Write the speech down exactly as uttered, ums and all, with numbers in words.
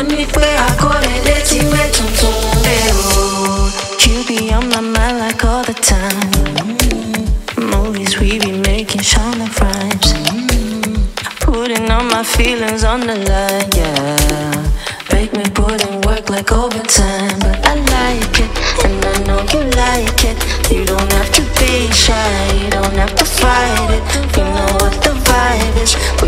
ní pé àkọọ́lẹ̀ létí mẹ́tún tó ń bẹ̀rù. You be on my mind like all the time. Movies we be making, shining rhymes. Putting all my feelings on the line, yeah. Make me put in work like overtime. But I like it, and I know you like it. You don't have to be shy, you don't have to fight it. You know what the vibe is.